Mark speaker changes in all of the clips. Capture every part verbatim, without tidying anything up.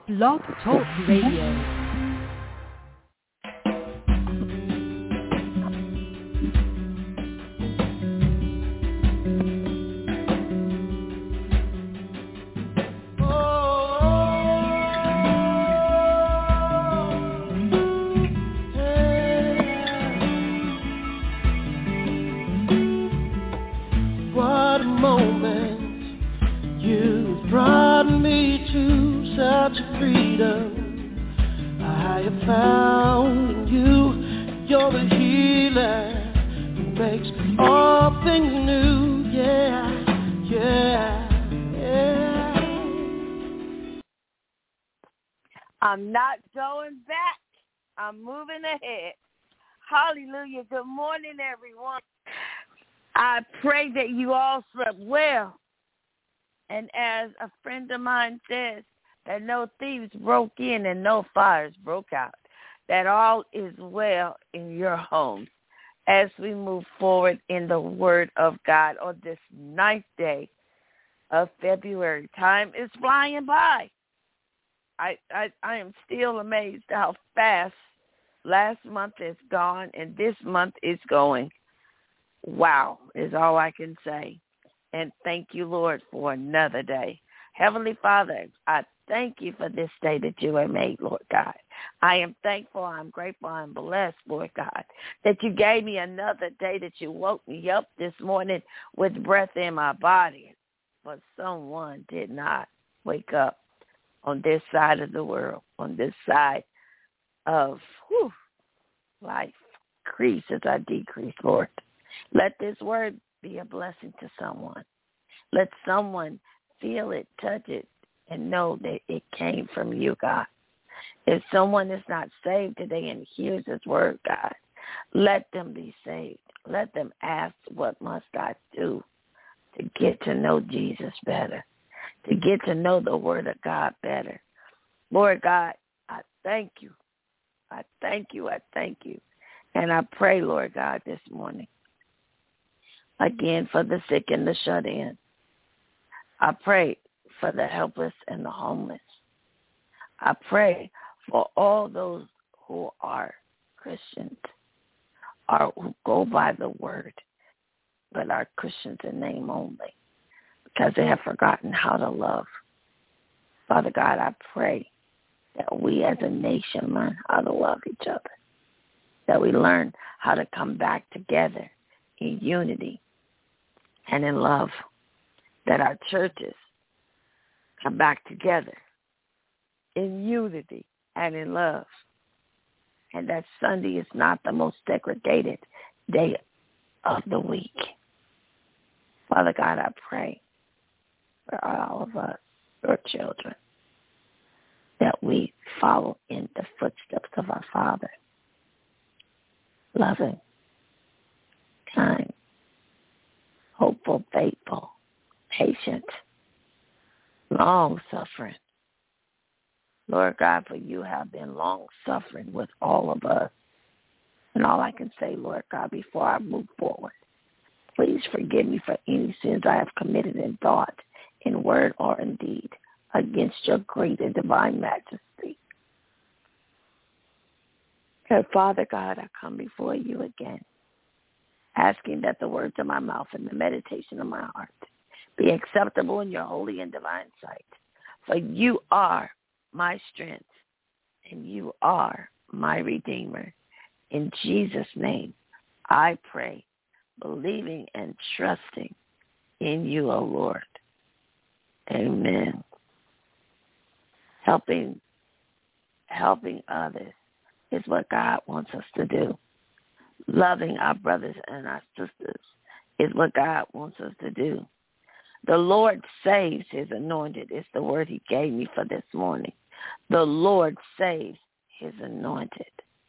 Speaker 1: Blog Talk Radio.
Speaker 2: I'm not going back. I'm moving ahead. Hallelujah. Good morning, everyone. I pray that you all slept well. And as a friend of mine says, that no thieves broke in and no fires broke out, that all is well in your homes as we move forward in the Word of God on this ninth day of February. Time is flying by. I, I I am still amazed how fast last month is gone and this month is going. Wow is all I can say. And thank you, Lord, for another day. Heavenly Father, I thank you for this day that you have made, Lord God. I am thankful, I'm grateful, I'm blessed, Lord God, that you gave me another day, that you woke me up this morning with breath in my body. But someone did not wake up on this side of the world, on this side of whew, life. Increase as I decrease, Lord. Let this word be a blessing to someone. Let someone feel it, touch it, and know that it came from you, God. If someone is not saved today and hears this word, God, let them be saved. Let them ask, what must I do to get to know Jesus better, to get to know the word of God better. Lord God, I thank you. I thank you. I thank you. And I pray, Lord God, this morning, again, for the sick and the shut in. I pray for the helpless and the homeless. I pray for all those who are Christians or who go by the word, but are Christians in name only, because they have forgotten how to love. Father God, I pray that we as a nation learn how to love each other, that we learn how to come back together in unity and in love, that our churches come back together in unity and in love, and that Sunday is not the most segregated day of the week. Father God, I pray for all of us, your children, that we follow in the footsteps of our Father, loving, kind, hopeful, faithful, patient, long-suffering. Lord God, for you have been long-suffering with all of us. And all I can say, Lord God, before I move forward, please forgive me for any sins I have committed in thought, in word, or in deed, against your great and divine majesty. And Father God, I come before you again, asking that the words of my mouth and the meditation of my heart be acceptable in your holy and divine sight. For you are my strength, and you are my Redeemer. In Jesus' name, I pray, believing and trusting in you, O Lord. Amen. Helping, helping others is what God wants us to do. Loving our brothers and our sisters is what God wants us to do. The Lord saves his anointed is the word he gave me for this morning. The Lord saves his anointed.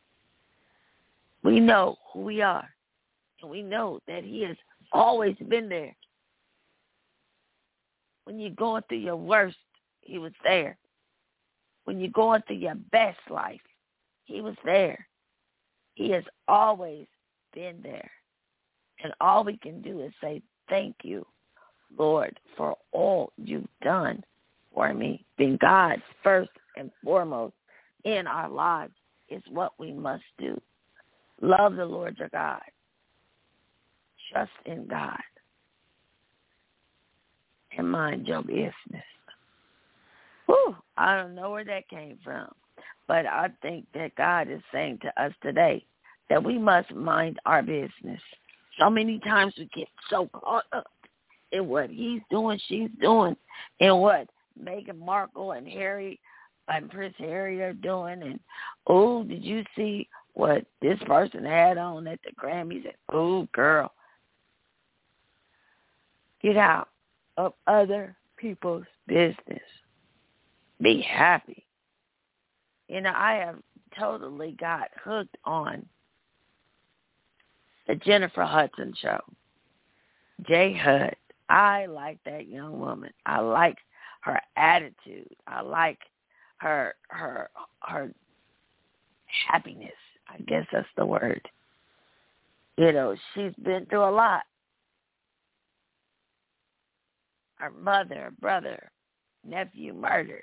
Speaker 2: We know who we are, and we know that he has always been there. When you're going through your worst, he was there. When you're going through your best life, he was there. He has always been there. And all we can do is say, thank you, Lord, for all you've done for me. Being God's first and foremost in our lives is what we must do. Love the Lord your God. Trust in God. And mind your business. Whew, I don't know where that came from. But I think that God is saying to us today that we must mind our business. So many times we get so caught up in what he's doing, she's doing, and what Meghan Markle and Harry and Prince Harry are doing. And, oh, did you see what this person had on at the Grammys? And, oh, girl. Get out of other people's business. Be happy. You know, I have totally got hooked on the Jennifer Hudson show. J. Hud. I like that young woman. I like her attitude. I like her her her happiness. I guess that's the word. You know, she's been through a lot. Her mother, her brother, nephew murdered.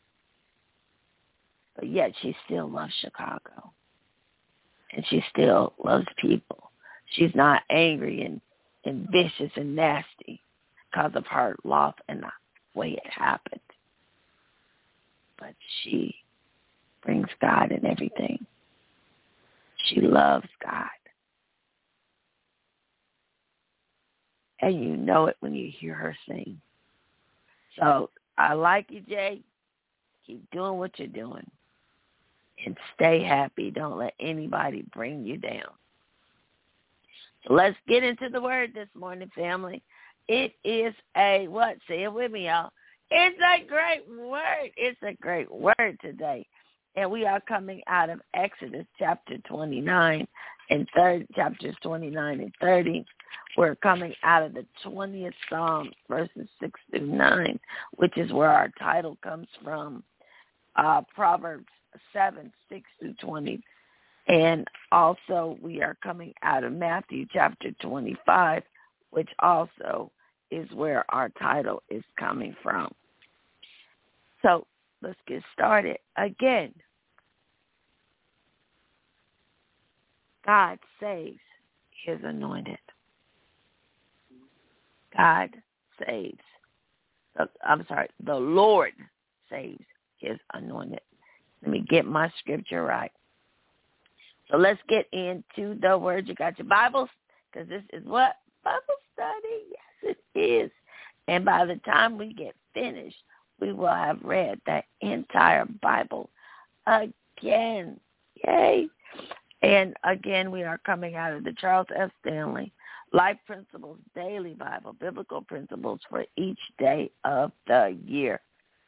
Speaker 2: But yet she still loves Chicago. And she still loves people. She's not angry and, and vicious and nasty because of her loss and the way it happened. But she brings God in everything. She loves God. And you know it when you hear her sing. So I like you, Jay. Keep doing what you're doing. And stay happy. Don't let anybody bring you down. So let's get into the word this morning, family. It is a, what? Say it with me, y'all. It's a great word. It's a great word today. And we are coming out of Exodus chapter twenty-nine and thirty, chapters twenty-nine and thirty. We're coming out of the twentieth Psalm, verses six through nine, which is where our title comes from. Uh, Proverbs seven, six through twenty. And also we are coming out of Matthew chapter twenty-five, which also is where our title is coming from. So let's get started. Again, God saves his anointed. God saves. I'm sorry, the Lord saves his anointed. Let me get my scripture right. So let's get into the word. You got your Bibles? Because this is what? Bible study. Yes, it is. And by the time we get finished, we will have read the entire Bible again. Yay. And again, we are coming out of the Charles F. Stanley Life Principles Daily Bible, Biblical Principles for Each Day of the Year.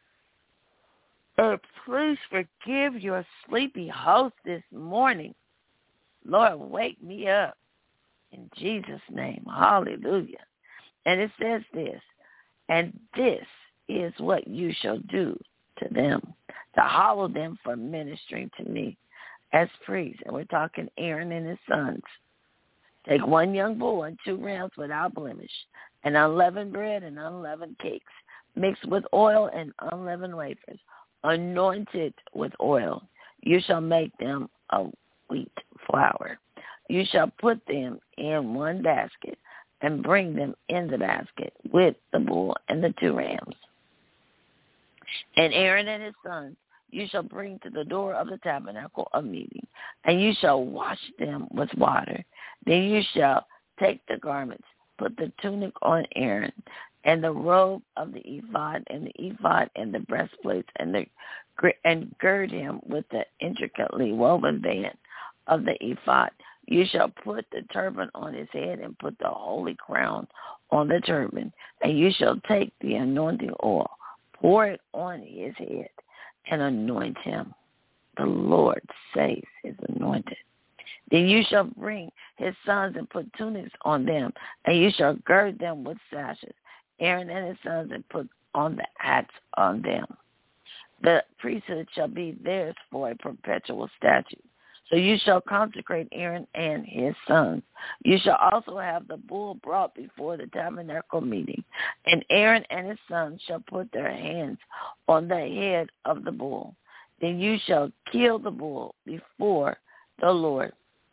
Speaker 2: Uh, please forgive your sleepy host this morning. Lord, wake me up in Jesus' name. Hallelujah. And it says this, and this is what you shall do to them, to hallow them for ministering to me as priests. And we're talking Aaron and his sons. Take one young bull and two rams without blemish, and unleavened bread and unleavened cakes, mixed with oil and unleavened wafers, anointed with oil. You shall make them a wheat flour. You shall put them in one basket and bring them in the basket with the bull and the two rams. And Aaron and his sons you shall bring to the door of the tabernacle of meeting, and you shall wash them with water. Then you shall take the garments, put the tunic on Aaron, and the robe of the ephod, and the ephod, and the breastplates, and the and gird him with the intricately woven band of the ephod. You shall put the turban on his head, and put the holy crown on the turban, and you shall take the anointing oil, pour it on his head, and anoint him. The Lord saves his anointed. Then you shall bring his sons and put tunics on them, and you shall gird them with sashes. Aaron and his sons and put on the hats on them. The priesthood shall be theirs for a perpetual statute. So you shall consecrate Aaron and his sons. You shall also have the bull brought before the tabernacle meeting, and Aaron and his sons shall put their hands on the head of the bull. Then you shall kill the bull before the Lord.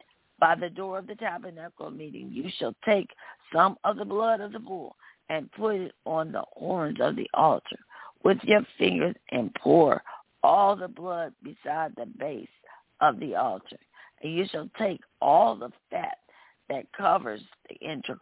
Speaker 2: By the door of the tabernacle meeting, you shall take some of the blood of the bull and put it on the horns of the altar with your fingers and pour all the blood beside the base of the altar. And you shall take all the fat that covers the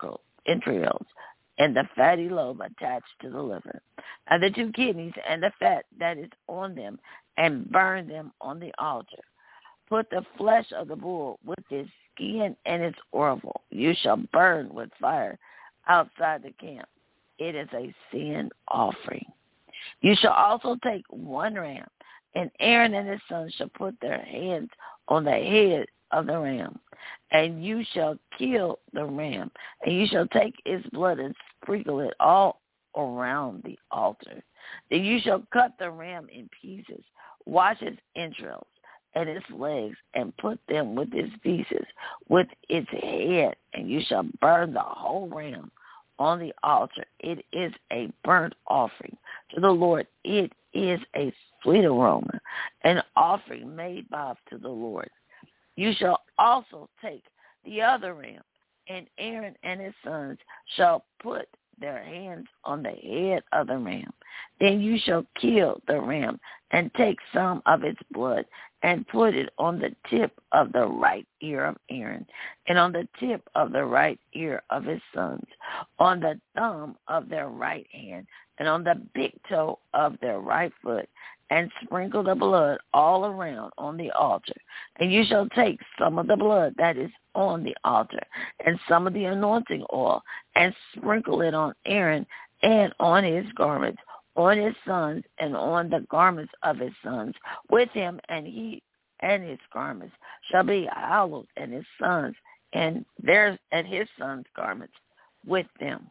Speaker 2: entrails and the fatty lobe attached to the liver, and the two kidneys and the fat that is on them, and burn them on the altar. Put the flesh of the bull with its skin and its orval. You shall burn with fire outside the camp. It is a sin offering. You shall also take one ram, and Aaron and his sons shall put their hands on the head of the ram, and you shall kill the ram, and you shall take its blood and sprinkle it all around the altar. Then you shall cut the ram in pieces, wash its entrails and its legs, and put them with its pieces, with its head, and you shall burn the whole ram on the altar. It is a burnt offering to the Lord. It is a sweet aroma, an offering made by to the Lord. You shall also take the other ram, and Aaron and his sons shall put their hands on the head of the ram. Then you shall kill the ram and take some of its blood and put it on the tip of the right ear of Aaron, and on the tip of the right ear of his sons, on the thumb of their right hand, and on the big toe of their right foot, and sprinkle the blood all around on the altar. And you shall take some of the blood that is on the altar, and some of the anointing oil, and sprinkle it on Aaron and on his garments, on his sons, and on the garments of his sons with him, and he and his garments shall be hallowed, and his sons and theirs and his sons' garments with them.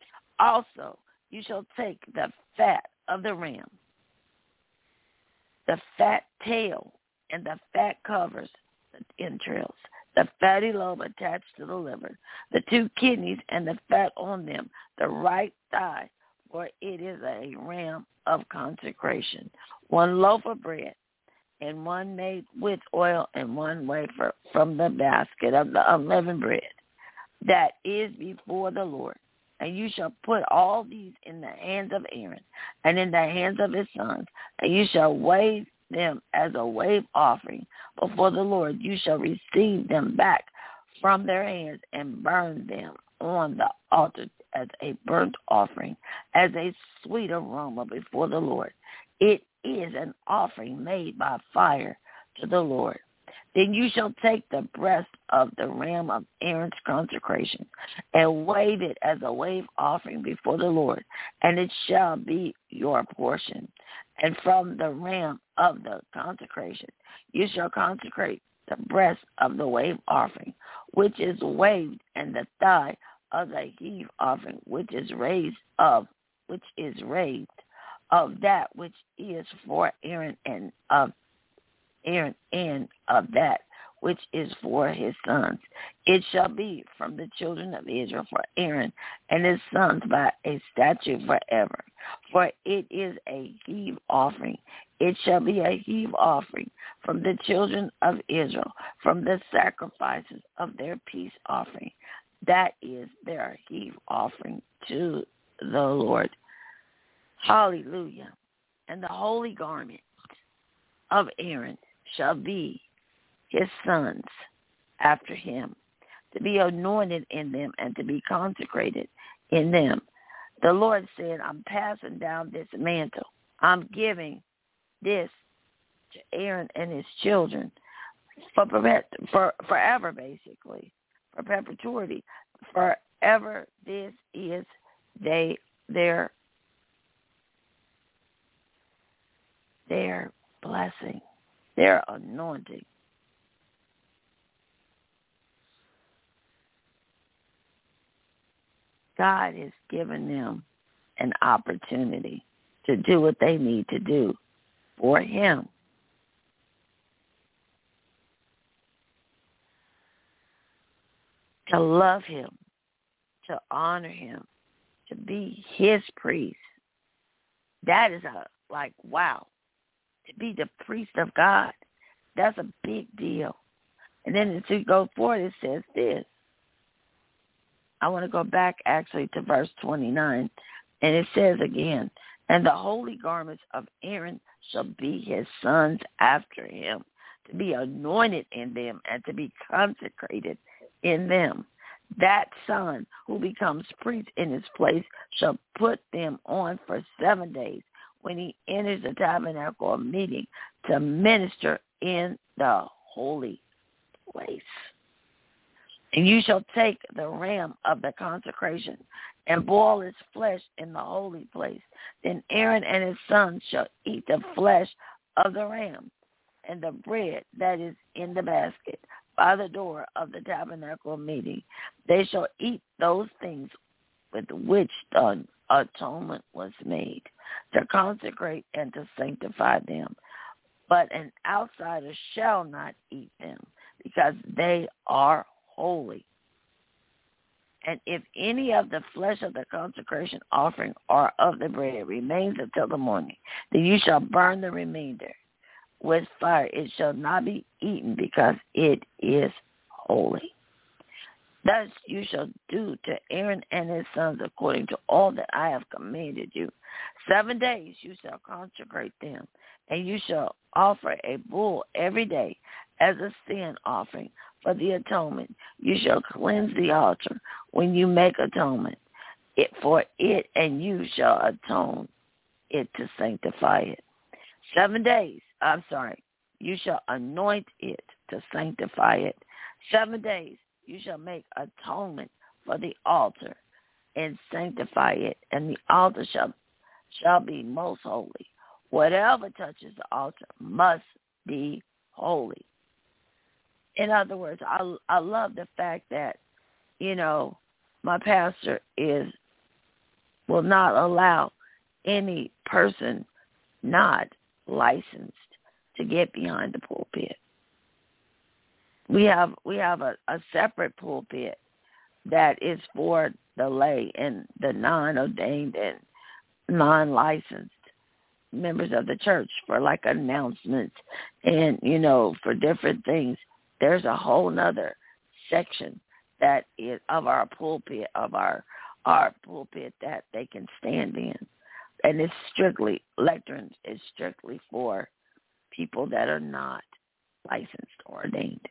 Speaker 2: Also you shall take the fat of the ram, the fat tail, and the fat covers the entrails, the fatty lobe attached to the liver, the two kidneys and the fat on them, the right thigh, for it is a ram of consecration, one loaf of bread, and one made with oil, and one wafer from the basket of the unleavened bread that is before the Lord. And you shall put all these in the hands of Aaron and in the hands of his sons, and you shall wave them as a wave offering before the Lord. You shall receive them back from their hands and burn them on the altar as a burnt offering, as a sweet aroma before the Lord. It is an offering made by fire to the Lord. Then you shall take the breast of the ram of Aaron's consecration and wave it as a wave offering before the Lord, and it shall be your portion. And from the ram of the consecration you shall consecrate the breast of the wave offering, which is waved, and the thigh of the heave offering, which is raised of, which is raised of that which is for Aaron, and of Aaron, and of that which is for his sons. It shall be from the children of Israel for Aaron and his sons by a statute forever. For it is a heave offering. It shall be a heave offering from the children of Israel, from the sacrifices of their peace offering. That is their heave offering to the Lord. Hallelujah. And the holy garment of Aaron shall be his sons after him, to be anointed in them and to be consecrated in them. The Lord said, I'm passing down this mantle. I'm giving this to Aaron and his children for, for forever, basically, for perpetuity. Forever this is they their their blessing, their anointing. God has given them an opportunity to do what they need to do for him. To love him, to honor him, to be his priest. That is a, like, wow. to be the priest of God. That's a big deal. And then as we go forward, it says this. I want to go back actually to verse twenty-nine. And it says again, and the holy garments of Aaron shall be his sons after him, to be anointed in them and to be consecrated in them. That son who becomes priest in his place shall put them on for seven days when he enters the tabernacle of meeting to minister in the holy place. And you shall take the ram of the consecration and boil its flesh in the holy place. Then Aaron and his sons shall eat the flesh of the ram and the bread that is in the basket by the door of the tabernacle of meeting. They shall eat those things with which the atonement was made, to consecrate and to sanctify them. But an outsider shall not eat them, because they are holy. And if any of the flesh of the consecration offering or of the bread remains until the morning, then you shall burn the remainder with fire. It shall not be eaten, because it is holy. Thus you shall do to Aaron and his sons according to all that I have commanded you. Seven days you shall consecrate them, and you shall offer a bull every day as a sin offering for the atonement. You shall cleanse the altar when you make atonement it for it, and you shall atone it to sanctify it. Seven days, I'm sorry, you shall anoint it to sanctify it. Seven days you shall make atonement for the altar and sanctify it, and the altar shall shall be most holy. Whatever touches the altar must be holy. In other words, I, I love the fact that, you know, my pastor is will not allow any person not licensed to get behind the pulpit. We have we have a, a separate pulpit that is for the lay and the non-ordained and non-licensed members of the church, for like announcements and, you know, for different things. There's a whole nother section that is of our pulpit, of our our pulpit that they can stand in. And it's strictly, lecterns is strictly for people that are not licensed or ordained.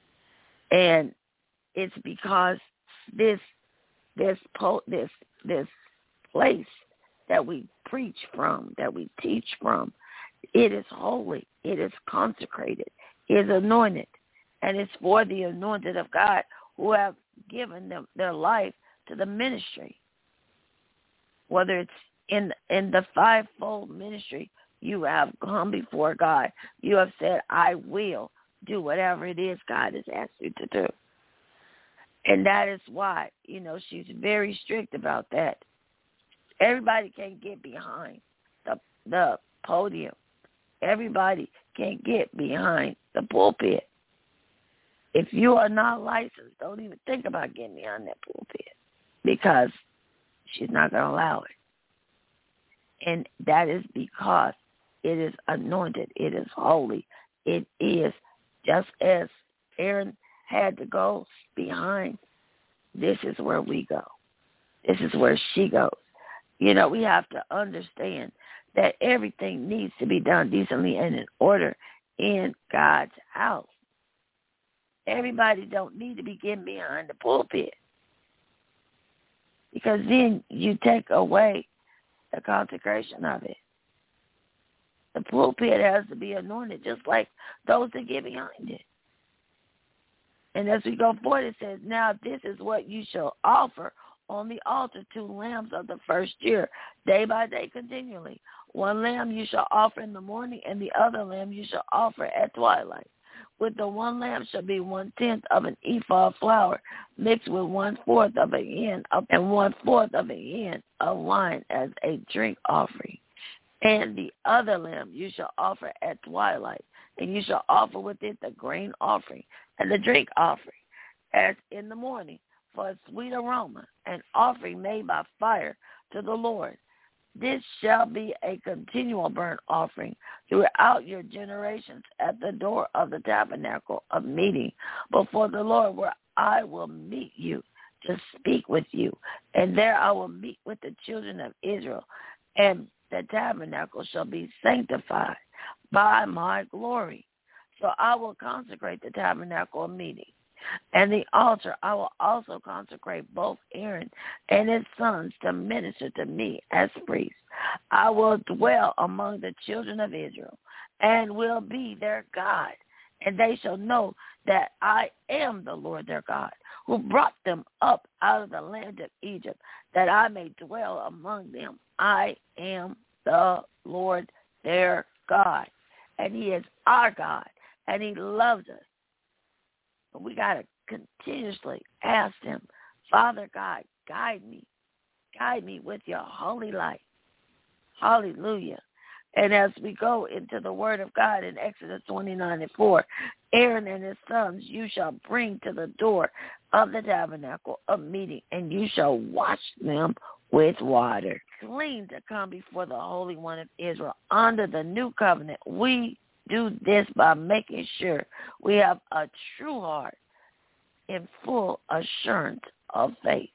Speaker 2: And it's because this this po- this this place that we preach from, that we teach from, it is holy, it is consecrated, it is anointed, and it's for the anointed of God who have given them their life to the ministry. Whether it's in in the fivefold ministry, you have come before God. You have said, I will do whatever it is God has asked you to do. And that is why, you know, she's very strict about that. Everybody can't get behind the the podium. Everybody can't get behind the pulpit. If you are not licensed, don't even think about getting behind that pulpit, because she's not going to allow it. And that is because it is anointed. It is holy. It is just as Aaron had to go behind. This is where we go. This is where she goes. You know, we have to understand that everything needs to be done decently and in order in God's house. Everybody don't need to be getting behind the pulpit, because then you take away the consecration of it. The pulpit has to be anointed just like those that get behind it. And as we go forward, it says, now this is what you shall offer on the altar, two lambs of the first year, day by day continually. One lamb you shall offer in the morning, and the other lamb you shall offer at twilight. With the one lamb shall be one-tenth of an ephah of flour, mixed with one-fourth of a hin of, and one-fourth of a hin of wine as a drink offering. And the other lamb you shall offer at twilight, and you shall offer with it the grain offering and the drink offering, as in the morning, for a sweet aroma, an offering made by fire to the Lord.
Speaker 3: This shall be a continual burnt offering throughout your generations at the door of the tabernacle of meeting before the Lord, where I will meet you to speak with you. And there I will meet with the children of Israel, and the tabernacle shall be sanctified by my glory. So I will consecrate the tabernacle of meeting. And the altar I will also consecrate both Aaron and his sons to minister to me as priests. I will dwell among the children of Israel and will be their God. And they shall know that I am the Lord their God, who brought them up out of the land of Egypt, that I may dwell among them. I am the Lord their God. And he is our God, and he loves us. But we got to continuously ask him, Father God, guide me. Guide me with your holy light. Hallelujah. And as we go into the word of God in Exodus twenty-nine and four, Aaron and his sons you shall bring to the door of the tabernacle of meeting, and you shall wash them with water. Clean to come before the Holy One of Israel. Under the new covenant, we do this by making sure we have a true heart in full assurance of faith.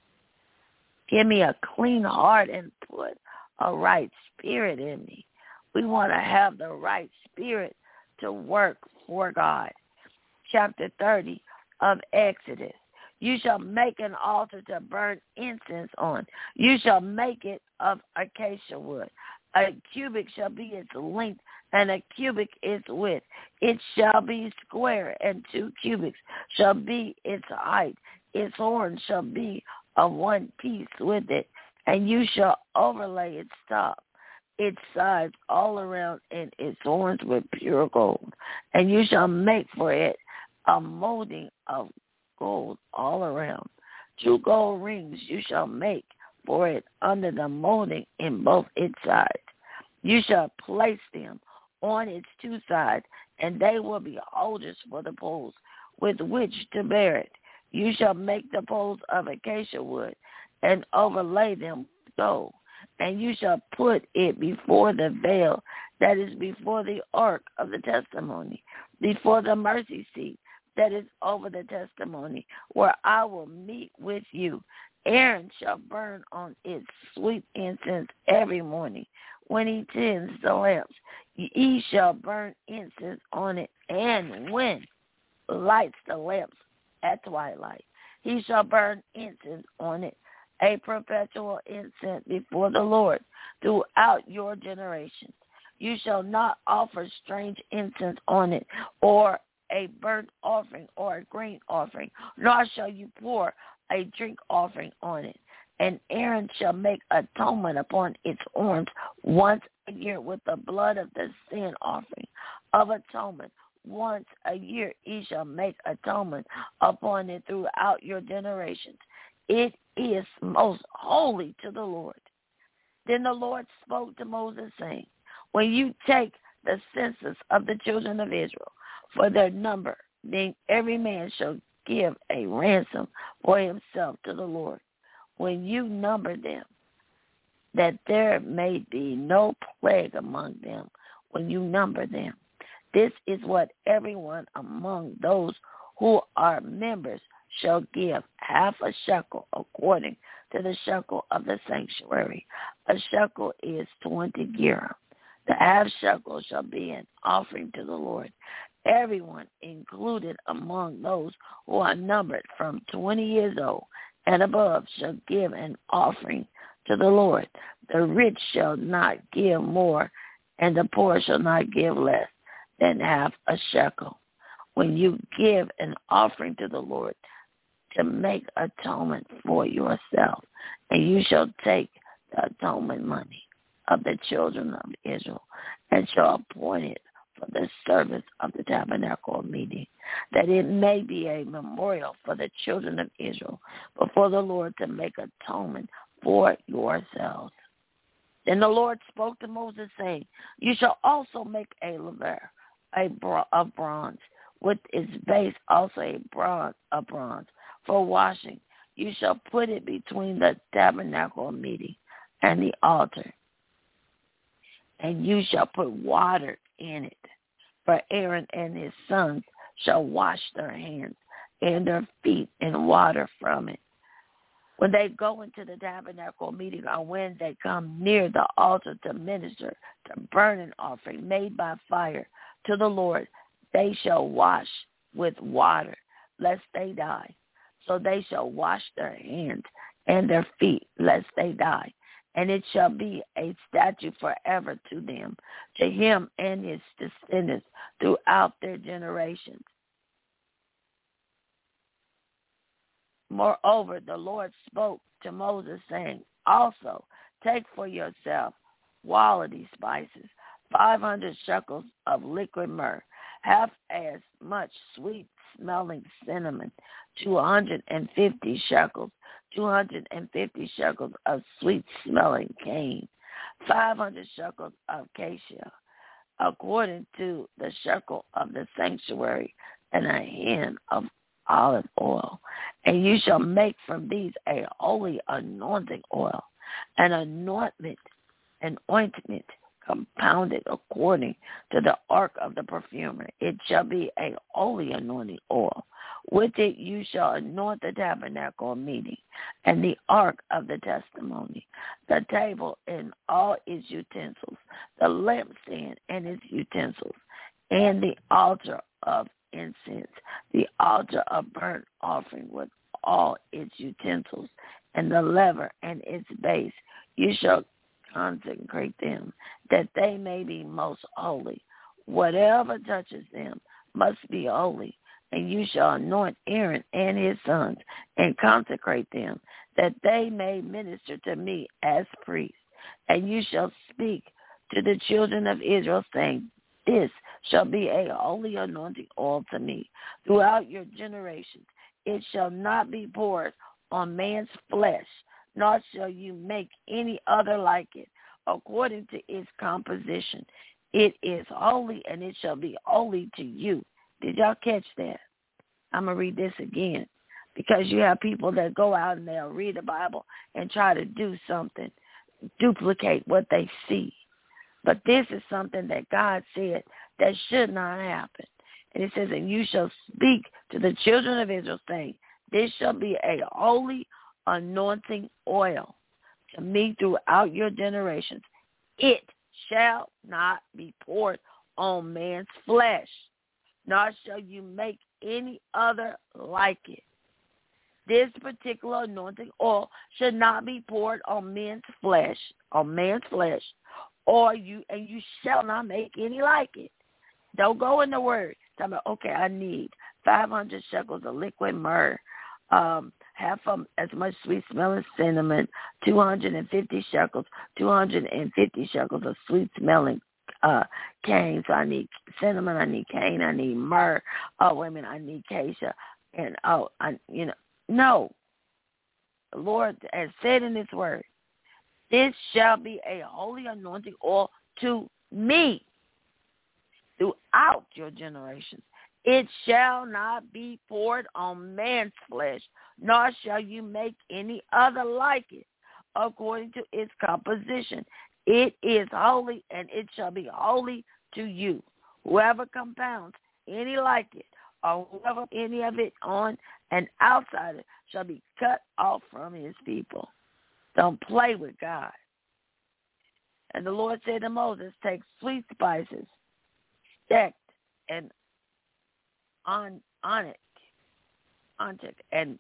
Speaker 3: Give me a clean heart and put a right spirit in me. We want to have the right spirit to work for God. Chapter thirty of Exodus. You shall make an altar to burn incense on. You shall make it of acacia wood. A cubit shall be its length, and a cubit its width. It shall be square, and two cubits shall be its height. Its horn shall be of one piece with it, and you shall overlay its top, its sides all around, and its horns with pure gold. And you shall make for it a molding of gold all around. Two gold rings you shall make for it under the molding in both its sides. You shall place them on its two sides, and they will be holders for the poles with which to bear it. You shall make the poles of acacia wood and overlay them gold. And you shall put it before the veil that is before the ark of the testimony, before the mercy seat that is over the testimony, where I will meet with you. Aaron shall burn on it sweet incense every morning when he tends the lamps. He shall burn incense on it, and when lights the lamps at twilight, he shall burn incense on it, a perpetual incense before the Lord throughout your generations. You shall not offer strange incense on it, or a burnt offering or a grain offering, nor shall you pour a drink offering on it. And Aaron shall make atonement upon its horns once a year with the blood of the sin offering of atonement. Once a year he shall make atonement upon it throughout your generations. It is most holy to the Lord. Then the Lord spoke to Moses, saying, when you take the census of the children of Israel for their number, then every man shall give a ransom for himself to the Lord. When you number them, that there may be no plague among them when you number them. This is what everyone among those who are members shall give, half a shekel according to the shekel of the sanctuary. A shekel is twenty gerahs. The half shekel shall be an offering to the Lord. Everyone included among those who are numbered from twenty years old and above shall give an offering to the Lord. The rich shall not give more, and the poor shall not give less than half a shekel. When you give an offering to the Lord to make atonement for yourself, and you shall take the atonement money of the children of Israel, and shall appoint it for the service of the tabernacle of meeting, that it may be a memorial for the children of Israel before the Lord to make atonement for yourselves. Then the Lord spoke to Moses, saying, you shall also make a laver a bro- of bronze, with its base also a bronze, a bronze for washing. You shall put it between the tabernacle of meeting and the altar, and you shall put water in it. For Aaron and his sons shall wash their hands and their feet in water from it. When they go into the tabernacle meeting, or when they come near the altar to minister, to burn an offering made by fire to the Lord, they shall wash with water, lest they die. So they shall wash their hands and their feet, lest they die. And it shall be a statute forever to them, to him and his descendants throughout their generations. Moreover, the Lord spoke to Moses, saying, also take for yourself quality spices, five hundred shekels of liquid myrrh, half as much sweet-smelling cinnamon, two hundred fifty shekels, two hundred fifty shekels of sweet-smelling cane, five hundred shekels of cassia, according to the shekel of the sanctuary, and a hin of olive oil. And you shall make from these a holy anointing oil, an anointment, an ointment compounded according to the ark of the perfumer. It shall be a holy anointing oil. With it you shall anoint the tabernacle of meeting, and the ark of the testimony, the table and all its utensils, the lampstand and its utensils, and the altar of incense, the altar of burnt offering with all its utensils, and the laver and its base. You shall consecrate them, that they may be most holy. Whatever touches them must be holy. And you shall anoint Aaron and his sons, and consecrate them, that they may minister to me as priests. And you shall speak to the children of Israel, saying, this shall be a holy anointing oil to me throughout your generations. It shall not be poured on man's flesh, nor shall you make any other like it, according to its composition. It is holy, and it shall be holy to you. Did y'all catch that? I'm going to read this again, because you have people that go out and they'll read the Bible and try to do something, duplicate what they see. But this is something that God said that should not happen. And it says, and you shall speak to the children of Israel, saying, this shall be a holy anointing oil to me throughout your generations. It shall not be poured on man's flesh, nor shall you make any other like it. This particular anointing oil should not be poured on men's flesh, on man's flesh, or you, and you shall not make any like it. Don't go in the word. Tell me, okay, I need five hundred shekels of liquid myrrh, um, half of as much sweet-smelling cinnamon, two hundred fifty shekels, two hundred fifty shekels of sweet-smelling uh, cane. So I need cinnamon, I need cane, I need myrrh. Oh, wait a minute, I need cassia. And, oh, I, you know, no. The Lord has said in his word, this shall be a holy anointing oil to me throughout your generations. It shall not be poured on man's flesh, nor shall you make any other like it, according to its composition. It is holy, and it shall be holy to you. Whoever compounds any like it, or whoever any of it on and outside it, shall be cut off from his people. Don't play with God. And the Lord said to Moses, take sweet spices, stacked and on onyx, onyx and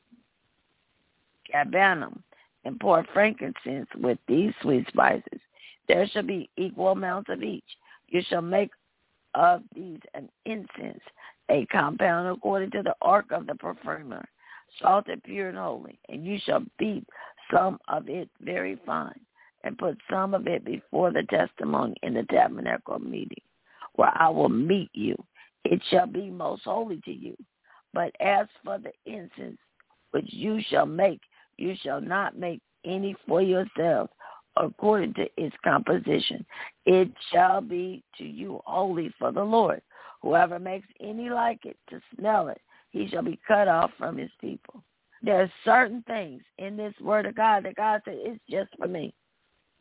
Speaker 3: galbanum, and pour frankincense with these sweet spices. There shall be equal amounts of each. You shall make of these an incense, a compound according to the ark of the perfumer, salted, pure, and holy. And you shall beat some of it very fine, and put some of it before the testimony in the tabernacle meeting, where I will meet you. It shall be most holy to you. But as for the incense which you shall make, you shall not make any for yourselves, according to its composition. It shall be to you holy for the Lord. Whoever makes any like it to smell it, he shall be cut off from his people. There are certain things in this word of God that God said, it's just for me.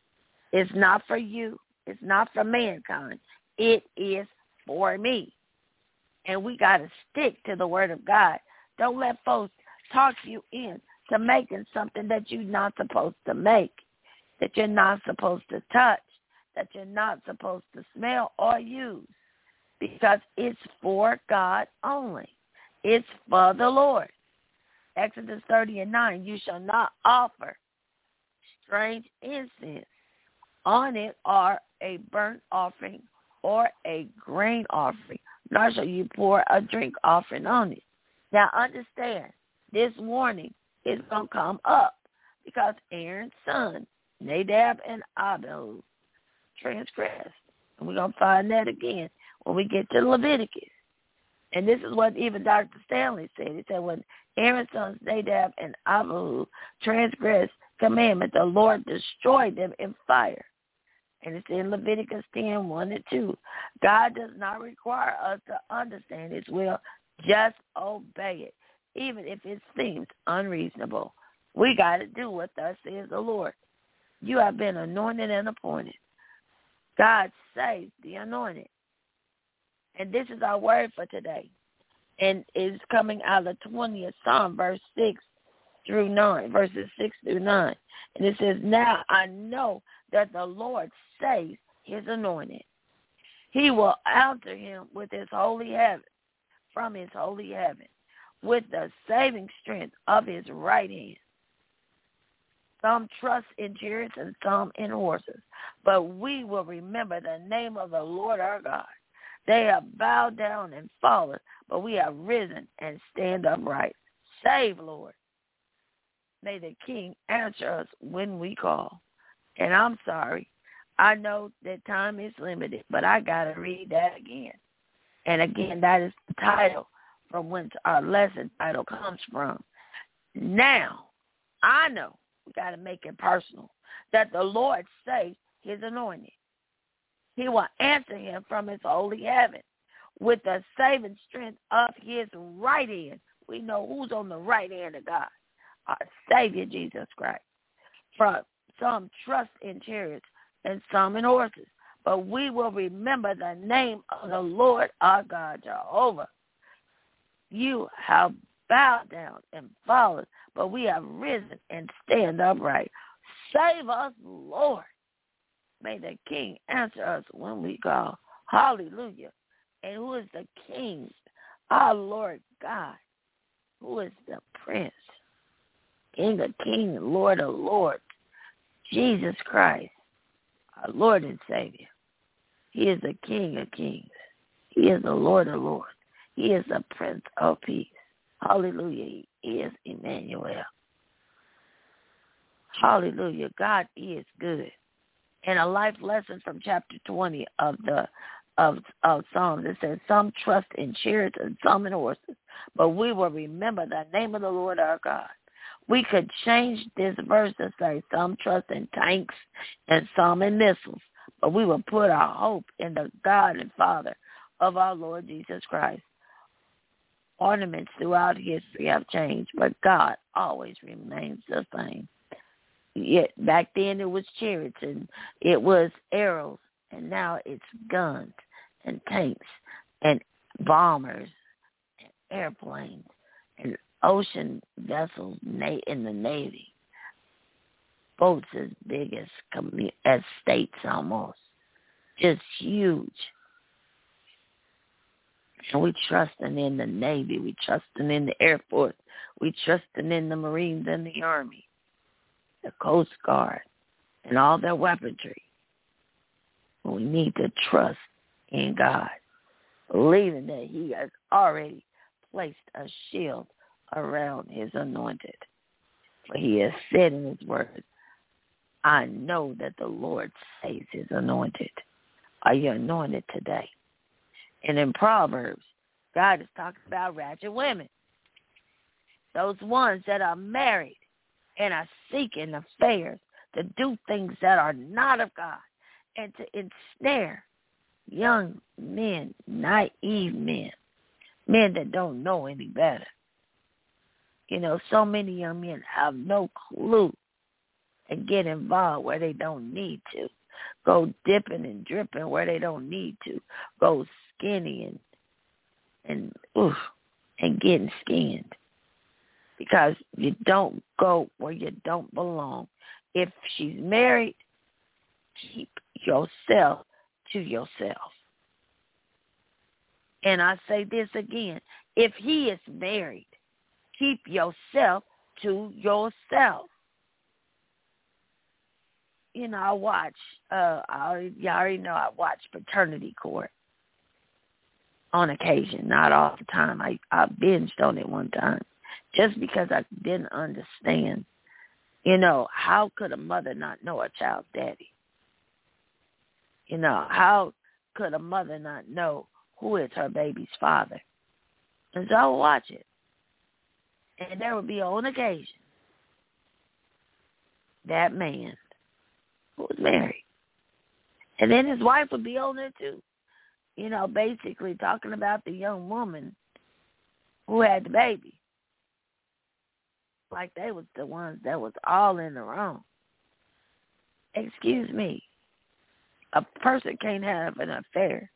Speaker 3: It's not for you. It's not for mankind. It is for me. And we got to stick to the word of God. Don't let folks talk you in to making something that you're not supposed to make, that you're not supposed to touch, that you're not supposed to smell or use, because it's for God only. It's for the Lord. Exodus thirty and nine, you shall not offer strange incense on it or a burnt offering or a grain offering, nor shall you pour a drink offering on it. Now understand, this warning is going to come up because Aaron's son, Nadab and Abihu, transgressed. And we're going to find that again when we get to Leviticus. And this is what even Doctor Stanley said. He said, when Aaron's sons, Nadab and Abihu, transgressed commandment, the Lord destroyed them in fire. And it's in Leviticus ten, one and two. God does not require us to understand his will. Just obey it, even if it seems unreasonable. We got to do what thus says the Lord. You have been anointed and appointed. God saves the anointed. And this is our word for today. And it's coming out of the twentieth Psalm, verse six through nine, verses six through nine. And it says, now I know that the Lord saves his anointed. He will answer him with his holy heaven, from his holy heaven, with the saving strength of his right hand. Some trust in chariots and some in horses, but we will remember the name of the Lord our God. They have bowed down and fallen, but we have risen and stand upright. Save, Lord. May the King answer us when we call. And I'm sorry. I know that time is limited, but I got to read that again. And again, that is the title from whence our lesson title comes from. Now, I know, we got to make it personal, that the Lord saves his anointed. He will answer him from his holy heaven with the saving strength of his right hand. We know who's on the right hand of God, our Savior Jesus Christ. From some trust in chariots and some in horses, but we will remember the name of the Lord our God, Jehovah. You have bowed down and fallen, but we have risen and stand upright. Save us, Lord. May the King answer us when we call. Hallelujah. And who is the King? Our Lord God. Who is the Prince? King of kings, Lord of lords. Jesus Christ, our Lord and Savior. He is the King of kings. He is the Lord of lords. He is the Prince of peace. Hallelujah. He is Emmanuel. Hallelujah. God is good. And a life lesson from chapter twenty of the of, of Psalms. It says, some trust in chariots and some in horses, but we will remember the name of the Lord our God. We could change this verse to say some trust in tanks and some in missiles, but we will put our hope in the God and Father of our Lord Jesus Christ. Ornaments throughout history have changed, but God always remains the same. Yet back then it was chariots and it was arrows, and now it's guns and tanks and bombers and airplanes and ocean vessels in the Navy. Boats as big as commu- as states almost. Just huge. And we trusting in the Navy. We trusting in the Air Force. We trusting in the Marines and the Army, the Coast Guard, and all their weaponry. We need to trust in God, believing that he has already placed a shield around his anointed. For he has said in his word, I know that the Lord saves his anointed. Are you anointed today? And in Proverbs, God is talking about ratchet women, those ones that are married and are seeking affairs to do things that are not of God and to ensnare young men, naive men, men that don't know any better. You know, so many young men have no clue and get involved where they don't need to. go dipping and dripping where they don't need to, go skinny and and oof, and getting skinned, because you don't go where you don't belong. If she's married, keep yourself to yourself. And I say this again, if he is married, keep yourself to yourself. You know, I watch, uh, I already, you already know I watch Paternity Court on occasion, not all the time. I, I binged on it one time just because I didn't understand. You know, how could a mother not know a child's daddy? You know, how could a mother not know who is her baby's father? And so I would watch it. And there would be on occasion that man who was married. And then his wife would be on there too. You know, basically talking about the young woman who had the baby. Like they was the ones that was all in the wrong. Excuse me. A person can't have an affair,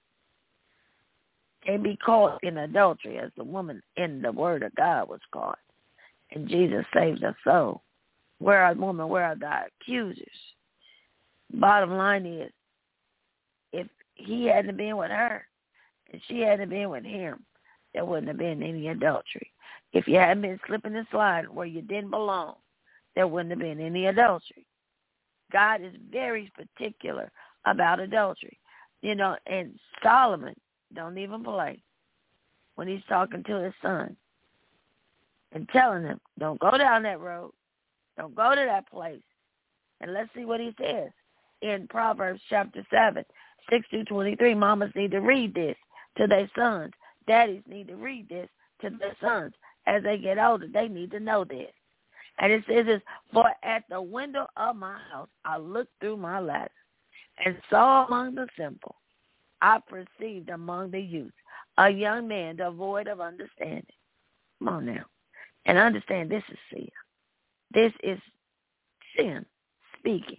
Speaker 3: can't be caught in adultery as the woman in the Word of God was caught. And Jesus saved her soul. Where are woman, where are thy accusers? Bottom line is, if he hadn't been with her and she hadn't been with him, there wouldn't have been any adultery. If you hadn't been slipping and sliding where you didn't belong, there wouldn't have been any adultery. God is very particular about adultery. You know, and Solomon don't even play when he's talking to his son and telling him, don't go down that road. Don't go to that place. And let's see what he says in Proverbs chapter seven, six through twenty-three. Mamas need to read this to their sons. Daddies need to read this to their sons. As they get older, they need to know this. And it says this, for at the window of my house I looked through my lattice and saw among the simple, I perceived among the youth a young man devoid of understanding. Come on now. And understand this is sin. This is sin speaking.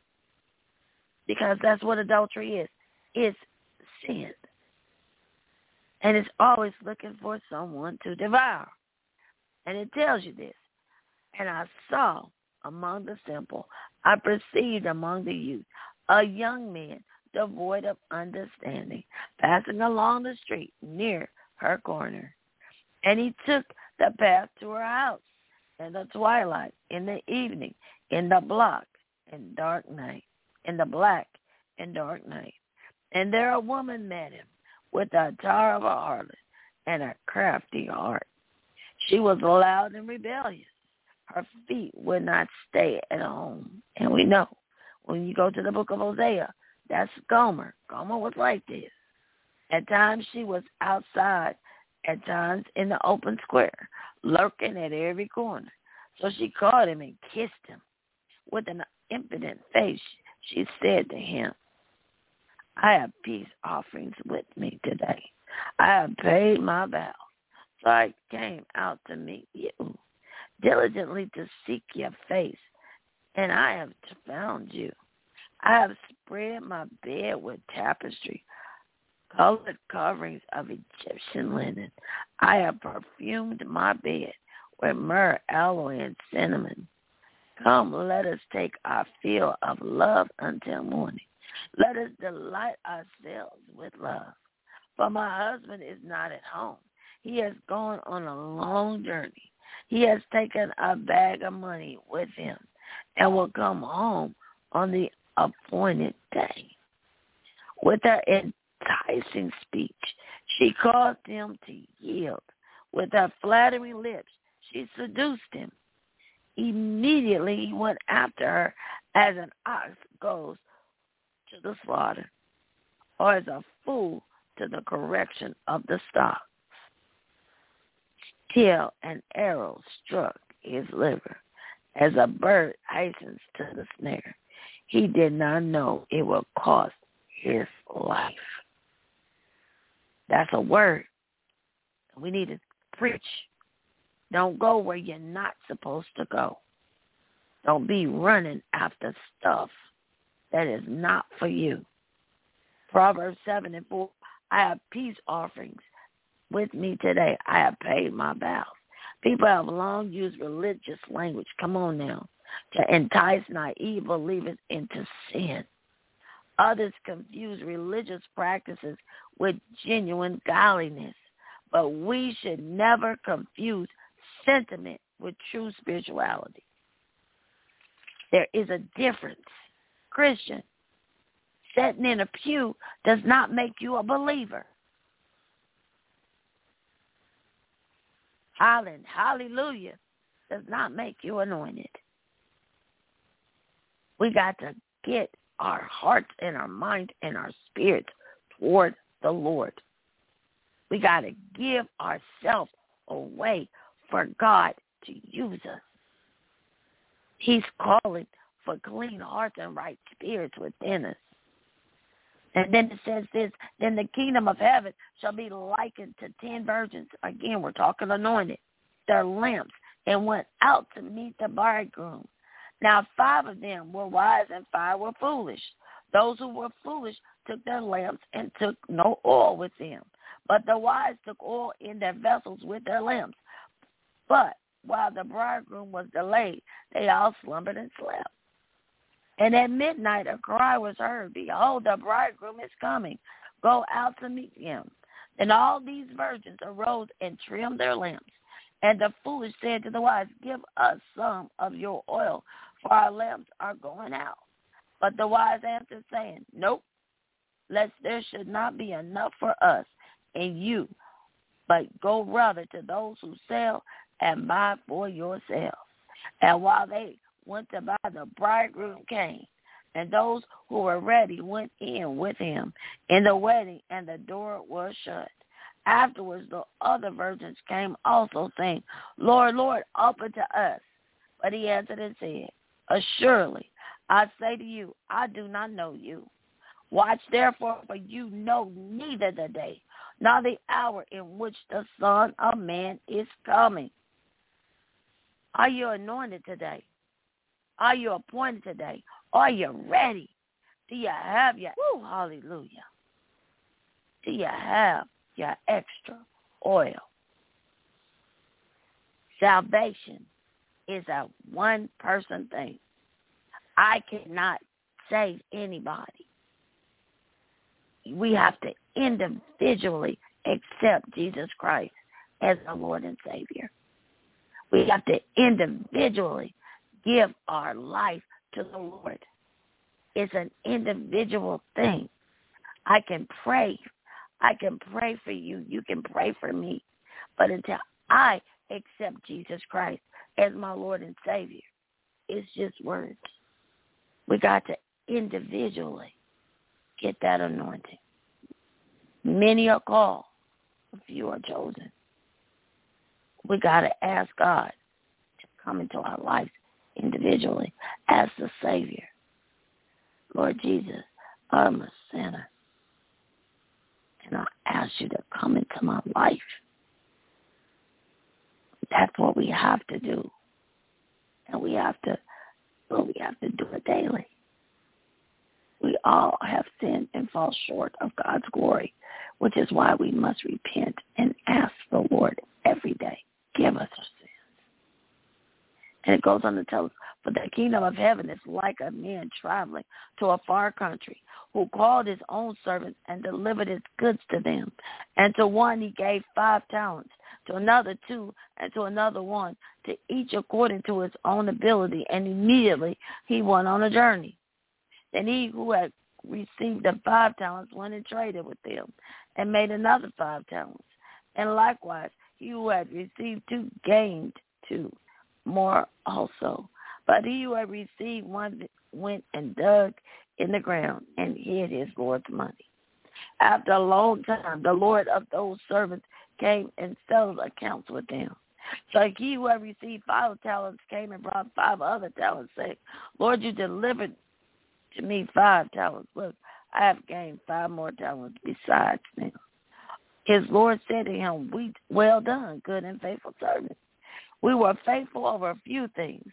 Speaker 3: Because that's what adultery is. It's sin. And it's always looking for someone to devour. And it tells you this. And I saw among the simple, I perceived among the youth, a young man devoid of understanding, passing along the street near her corner. And he took the path to her house in the twilight, in the evening, in the black and dark night, in the black and dark night. And there a woman met him with the attire of a harlot and a crafty heart. She was loud and rebellious. Her feet would not stay at home. And we know when you go to the book of Hosea, that's Gomer. Gomer was like this. At times she was outside, at times in the open square, lurking at every corner. So she caught him and kissed him. With an impudent face, she said to him, I have peace offerings with me today. I have paid my vow. So I came out to meet you, diligently to seek your face, and I have found you. I have spread my bed with tapestry, colored coverings of Egyptian linen. I have perfumed my bed with myrrh, aloe, and cinnamon. Come, let us take our fill of love until morning. Let us delight ourselves with love. For my husband is not at home. He has gone on a long journey. He has taken a bag of money with him and will come home on the appointed day. With her enticing speech, she caused him to yield. With her flattering lips, she seduced him. Immediately he went after her as an ox goes to the slaughter, or as a fool to the correction of the stock. Till an arrow struck his liver, as a bird hastens to the snare. He did not know it would cost his life. That's a word. We need to preach. Don't go where you're not supposed to go. Don't be running after stuff that is not for you. Proverbs seven and four, I have peace offerings with me today. I have paid my vows. People have long used religious language, come on now, to entice naive believers into sin. Others confuse religious practices with genuine godliness. But we should never confuse sentiment with true spirituality. There is a difference. Christian, sitting in a pew does not make you a believer. Hallelujah does not make you anointed. We got to get our hearts and our mind and our spirits toward the Lord. We got to give ourselves away for God to use us. He's calling for clean hearts and right spirits within us. And then it says this, then the kingdom of heaven shall be likened to ten virgins. Again, we're talking anointed. Their lamps, and went out to meet the bridegroom. Now five of them were wise and five were foolish. Those who were foolish took their lamps and took no oil with them. But the wise took oil in their vessels with their lamps. But while the bridegroom was delayed, they all slumbered and slept. And at midnight a cry was heard, behold, the bridegroom is coming. Go out to meet him. Then all these virgins arose and trimmed their lamps. And the foolish said to the wise, give us some of your oil, for our lamps are going out. But the wise answered, saying, nope, lest there should not be enough for us and you, but go rather to those who sell and buy for yourselves. And while they went to buy, the bridegroom came, and those who were ready went in with him in the wedding, and the door was shut. Afterwards, the other virgins came also, saying, Lord, Lord, open to us. But he answered and said, assuredly, I say to you, I do not know you. Watch therefore, for you know neither the day nor the hour in which the Son of Man is coming. Are you anointed today? Are you appointed today? Are you ready? Do you have your, woo, hallelujah. Do you have your extra oil? Salvation is a one-person thing. I cannot save anybody. We have to individually accept Jesus Christ as our Lord and Savior. We have to individually give our life to the Lord. It's an individual thing. I can pray. I can pray for you. You can pray for me. But until I accept Jesus Christ as my Lord and Savior, it's just words. We got to individually get that anointing. Many are called, a few are chosen. We got to ask God to come into our lives individually as the Savior. Lord Jesus, I'm a sinner, and I ask you to come into my life. That's what we have to do, and we have to, well, we have to do it daily. We all have sinned and fall short of God's glory, which is why we must repent and ask the Lord every day, give us our sins. And it goes on to tell us, for the kingdom of heaven is like a man traveling to a far country, who called his own servants and delivered his goods to them. And to one he gave five talents, to another two, and to another one, to each according to his own ability. And immediately he went on a journey. Then he who had received the five talents went and traded with them, and made another five talents. And likewise, he who had received two gained two more also. But he who had received one went and dug in the ground and hid his Lord's money. After a long time, the Lord of those servants came and settled accounts with them. So he who had received five talents came and brought five other talents, saying, Lord, you delivered to me five talents. Look, I have gained five more talents besides them. His Lord said to him, we, well done, good and faithful servant. We were faithful over a few things.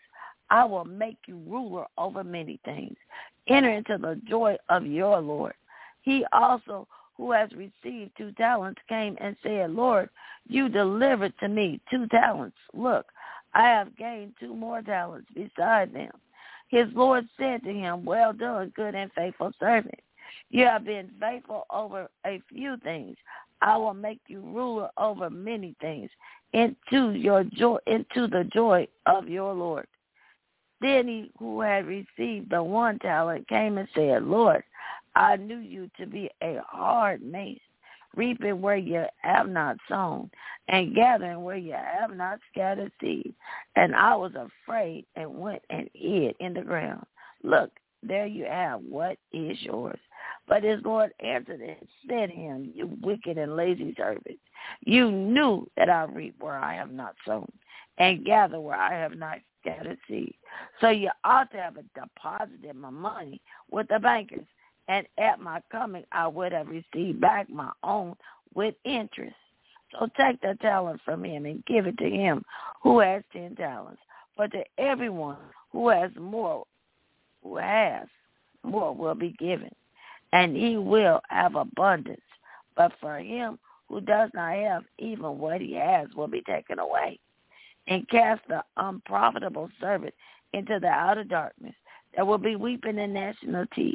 Speaker 3: I will make you ruler over many things. Enter into the joy of your Lord. He also who has received two talents came and said, Lord, you delivered to me two talents. Look, I have gained two more talents beside them. His Lord said to him, well done, good and faithful servant. You have been faithful over a few things. I will make you ruler over many things. Into your joy, into the joy of your Lord. Then he who had received the one talent came and said, Lord, I knew you to be a hard man, reaping where you have not sown, and gathering where you have not scattered seed. And I was afraid and went and hid in the ground. Look, there you have what is yours. But his Lord answered and said to him, you wicked and lazy servant, you knew that I reap where I have not sown, and gather where I have not scattered seed. So you ought to have deposited my money with the bankers, and at my coming I would have received back my own with interest. So take the talent from him and give it to him who has ten talents. For to everyone who has more, who has more will be given, and he will have abundance. But for him who does not have, even what he has will be taken away. And cast the unprofitable servant into the outer darkness. There will be weeping and gnashing of teeth.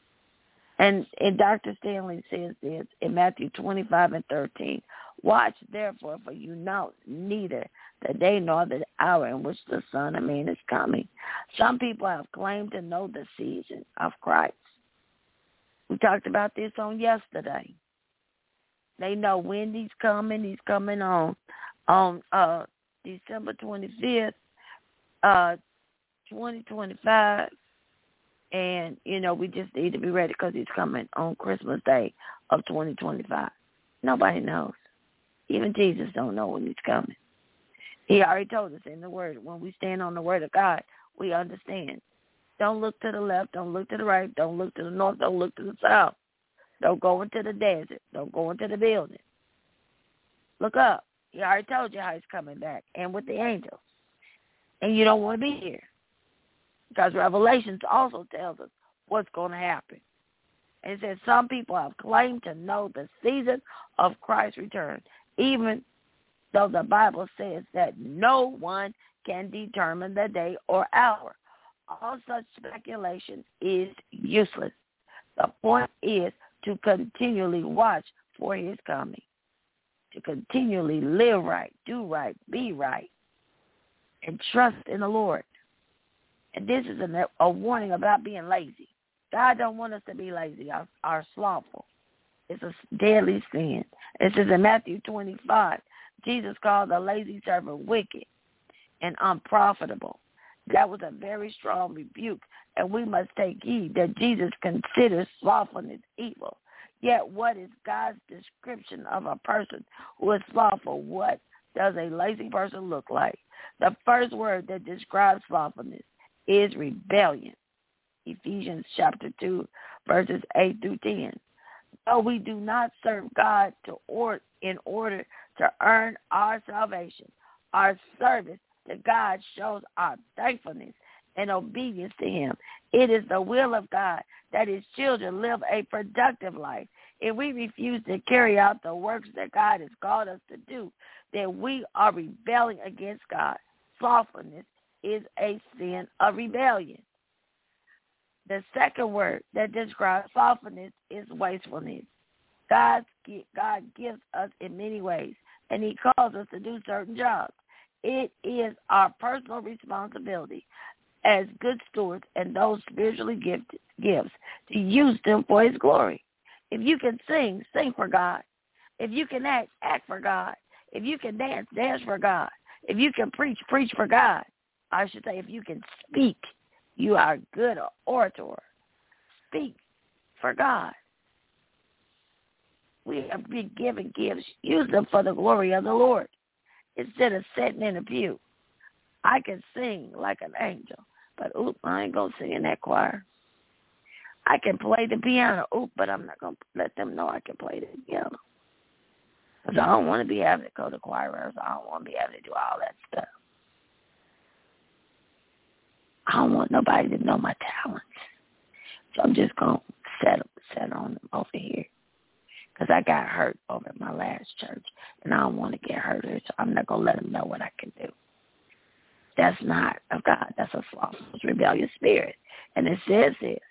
Speaker 3: And, and Doctor Stanley says this in Matthew twenty-five and thirteen. Watch therefore, for you know neither the day nor the hour in which the Son of Man is coming. Some people have claimed to know the season of Christ. We talked about this on yesterday. They know when he's coming. He's coming on on uh, December twenty-fifth, uh, twenty twenty-five. And, you know, we just need to be ready because he's coming on Christmas Day of twenty twenty-five. Nobody knows. Even Jesus don't know when he's coming. He already told us in the Word. When we stand on the Word of God, we understand. Don't look to the left. Don't look to the right. Don't look to the north. Don't look to the south. Don't go into the desert. Don't go into the building. Look up. He already told you how he's coming back, and with the angels. And you don't want to be here. Because Revelations also tells us what's going to happen. And it says some people have claimed to know the season of Christ's return, even though the Bible says that no one can determine the day or hour. All such speculation is useless. The point is to continually watch for his coming, to continually live right, do right, be right, and trust in the Lord. And this is a, a warning about being lazy. God don't want us to be lazy or, or slothful. It's a deadly sin. It says in Matthew twenty-five, Jesus called the lazy servant wicked and unprofitable. That was a very strong rebuke, and we must take heed that Jesus considers slothfulness evil. Yet what is God's description of a person who is slothful? What does a lazy person look like? The first word that describes slothfulness is rebellion. Ephesians chapter two, verses eight through ten. Though we do not serve God to or, in order to earn our salvation, our service to God shows our thankfulness and obedience to him. It is the will of God that his children live a productive life. If we refuse to carry out the works that God has called us to do, then we are rebelling against God. Slothfulness is a sin of rebellion. The second word that describes slothfulness is wastefulness. God, God gives us in many ways, and he calls us to do certain jobs. It is our personal responsibility as good stewards and those spiritually gifted gifts to use them for his glory. If you can sing, sing for God. If you can act, act for God. If you can dance, dance for God. If you can preach, preach for God. I should say, if you can speak, you are a good orator. Speak for God. We have been given gifts. Use them for the glory of the Lord instead of sitting in a pew. I can sing like an angel, but oop, I ain't going to sing in that choir. I can play the piano, oop, but I'm not going to let them know I can play the piano. Because I don't want to be having to go to choir rehearsal. I don't want to be having to do all that stuff. I don't want nobody to know my talents. So I'm just going to set, set on them over here. Because I got hurt over at my last church, and I don't want to get hurt, so I'm not going to let them know what I can do. That's not of God. That's a slothful, rebellious spirit. And it says this,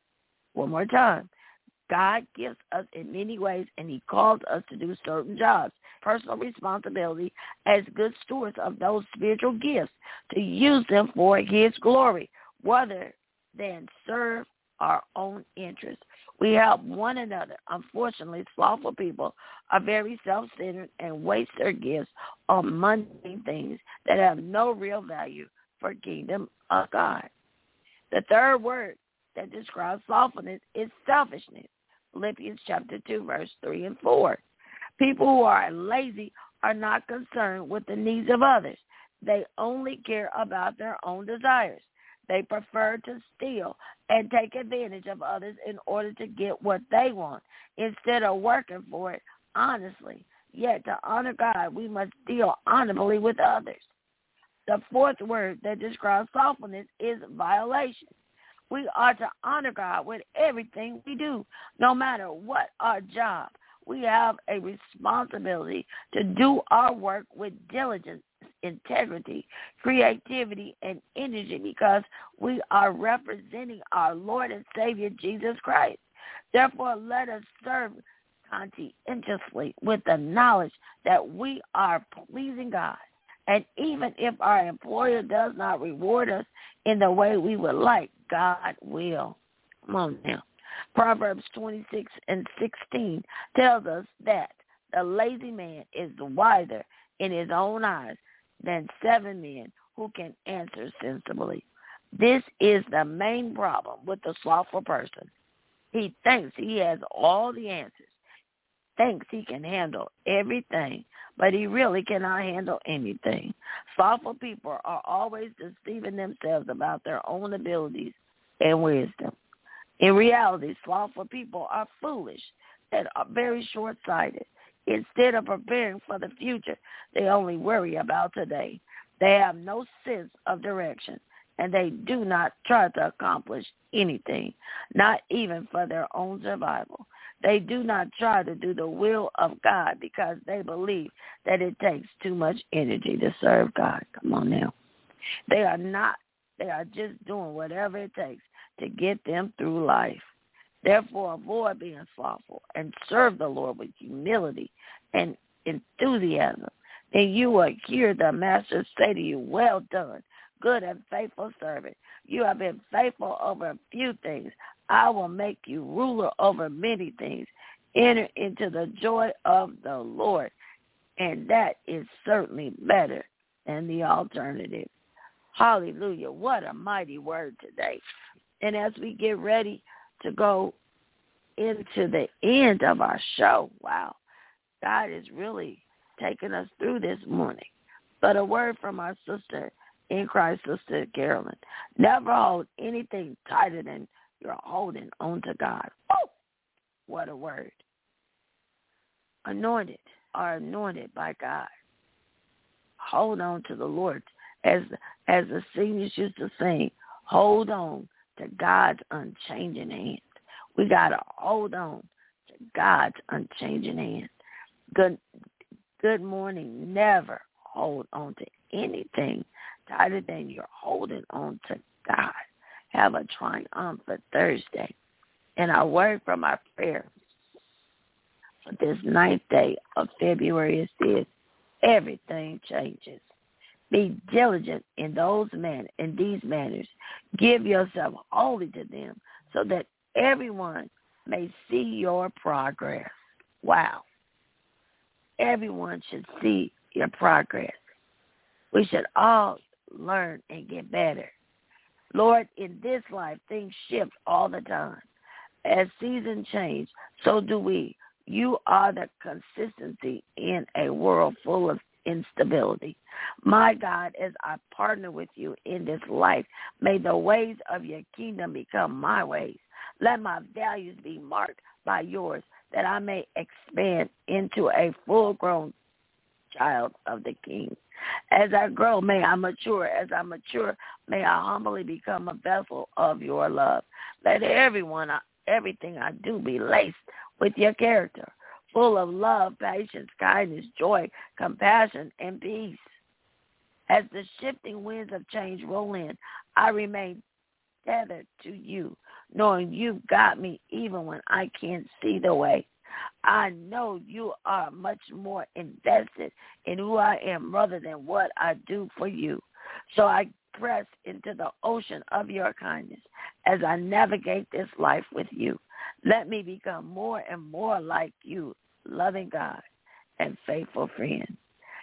Speaker 3: one more time, God gives us in many ways, and he calls us to do certain jobs, personal responsibility as good stewards of those spiritual gifts, to use them for his glory, rather than serve our own interests. We help one another. Unfortunately, slothful people are very self-centered and waste their gifts on mundane things that have no real value for kingdom of God. The third word that describes slothfulness is selfishness. Philippians chapter two, verse three and four. People who are lazy are not concerned with the needs of others. They only care about their own desires. They prefer to steal and take advantage of others in order to get what they want instead of working for it honestly. Yet to honor God, we must deal honorably with others. The fourth word that describes slothfulness is violation. We are to honor God with everything we do, no matter what our job. We have a responsibility to do our work with diligence, integrity, creativity, and energy because we are representing our Lord and Savior, Jesus Christ. Therefore, let us serve conscientiously with the knowledge that we are pleasing God. And even if our employer does not reward us in the way we would like, God will. Come on now. Proverbs twenty-six and sixteen tells us that the lazy man is wiser in his own eyes than seven men who can answer sensibly. This is the main problem with the slothful person. He thinks he has all the answers, thinks he can handle everything, but he really cannot handle anything. Slothful people are always deceiving themselves about their own abilities and wisdom. In reality, slothful people are foolish and are very short-sighted. Instead of preparing for the future, they only worry about today. They have no sense of direction, and they do not try to accomplish anything, not even for their own survival. They do not try to do the will of God because they believe that it takes too much energy to serve God. Come on now. They are not, they are just doing whatever it takes to get them through life. Therefore, avoid being slothful and serve the Lord with humility and enthusiasm. And you will hear the master say to you, well done, good and faithful servant. You have been faithful over a few things. I will make you ruler over many things. Enter into the joy of the Lord. And that is certainly better than the alternative. Hallelujah. What a mighty word today. And as we get ready to go into the end of our show, wow, God is really taking us through this morning. But a word from our sister in Christ, Sister Carolyn. Never hold anything tighter than you're holding on to God. Woo! What a word. Anointed are anointed by God. Hold on to the Lord. As, as the singers used to sing, hold on to God's unchanging hand. We got to hold on to God's unchanging hand. Good, good morning. Never hold on to anything tighter than you're holding on to God. Have a triumphant Thursday. And our word from our prayer for this ninth day of February is this: everything changes. Be diligent in those man in these manners. Give yourself wholly to them, so that everyone may see your progress. Wow. Everyone should see your progress. We should all learn and get better. Lord, in this life, things shift all the time. As seasons change, so do we. You are the consistency in a world full of instability. My God, as I partner with you in this life, may the ways of your kingdom become my ways. Let my values be marked by yours, that I may expand into a full-grown child of the King. As I grow, may I mature. As I mature, may I humbly become a vessel of your love. Let everyone, everything I do be laced with your character, full of love, patience, kindness, joy, compassion, and peace. As the shifting winds of change roll in, I remain tethered to you, knowing you've got me even when I can't see the way. I know you are much more invested in who I am rather than what I do for you. So I press into the ocean of your kindness as I navigate this life with you. Let me become more and more like you, loving God and faithful friend.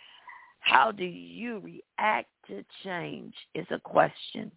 Speaker 3: How do you react to change is a question.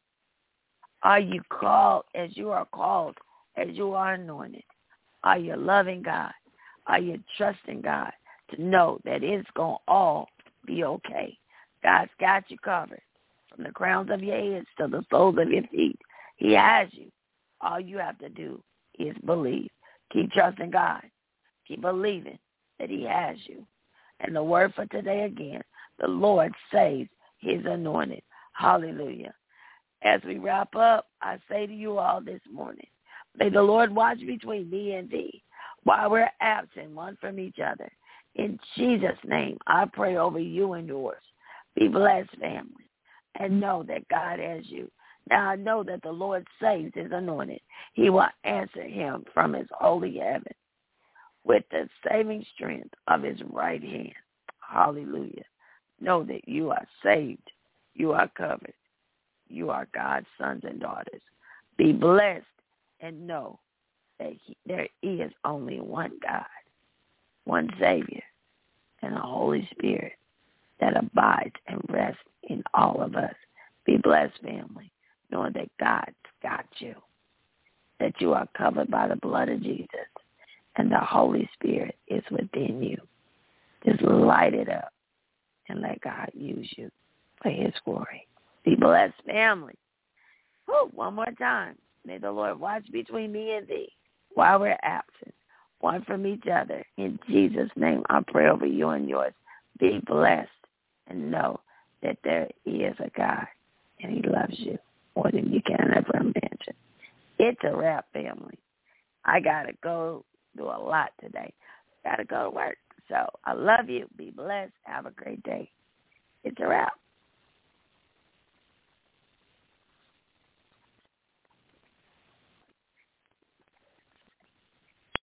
Speaker 3: Are you called as you are called, as you are anointed? Are you loving God? Are you trusting God to know that it's going to all be okay? God's got you covered from the crowns of your heads to the soles of your feet. He has you. All you have to do is believe. Keep trusting God. Keep believing that he has you. And the word for today again, the Lord saves his anointed. Hallelujah. As we wrap up, I say to you all this morning, may the Lord watch between me and thee while we're absent one from each other. In Jesus' name, I pray over you and yours. Be blessed, family, and know that God has you. Now I know that the Lord saves his anointed. He will answer him from his holy heaven with the saving strength of his right hand. Hallelujah. Know that you are saved. You are covered. You are God's sons and daughters. Be blessed and know that he, there is only one God, one Savior, and a Holy Spirit that abides and rests in all of us. Be blessed, family, knowing that God's got you, that you are covered by the blood of Jesus, and the Holy Spirit is within you. Just light it up and let God use you for his glory. Be blessed, family. Woo, one more time. May the Lord watch between me and thee while we're absent, one from each other. In Jesus' name, I pray over you and yours. Be blessed and know that there is a God, and he loves you more than you can ever imagine. It's a wrap, family. I got to go do a lot today. Got to go to work. So I love you. Be blessed. Have a great day. It's a wrap.